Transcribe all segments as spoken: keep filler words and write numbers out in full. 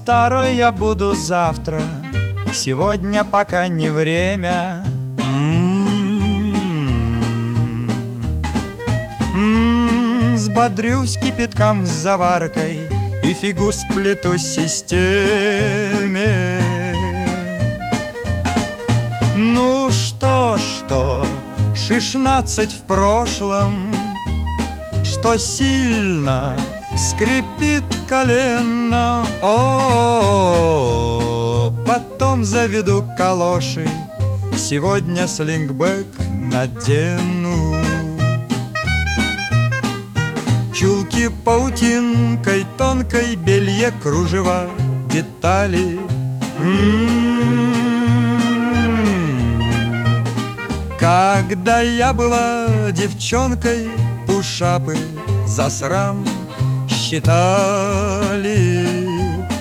старой я буду завтра, сегодня пока не время. М-м-м, взбодрюсь кипятком с заваркой и фигу сплету системе. Ну что, что, шестнадцать в прошлом, что сильно скрипит колено. О, потом заведу калоши, сегодня слингбэк надену. Чулки паутинкой тонкой, белье, кружева, детали. Когда я была девчонкой, пушапы за срам считали.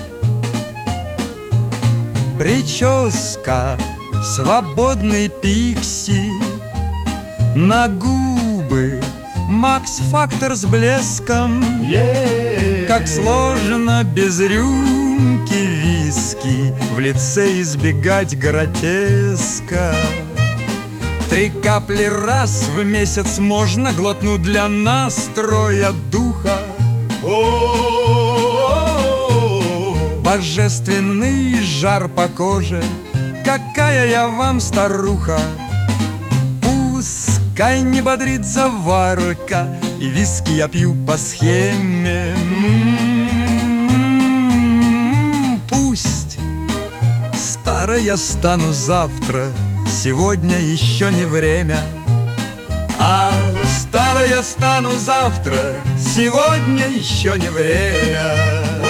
Прическа, свободный пикси, на губы Макс-фактор с блеском. yeah. Как сложно без рюмки виски в лице избегать гротеска. Три капли раз в месяц можно глотнуть для настроя духа. О-о-о-о-о. Божественный жар по коже, какая я вам старуха. Пускай не бодрит заварка, и виски я пью по схеме. М-м-м, пусть старой я стану завтра, сегодня еще не время. А старой я стану завтра, сегодня еще не время.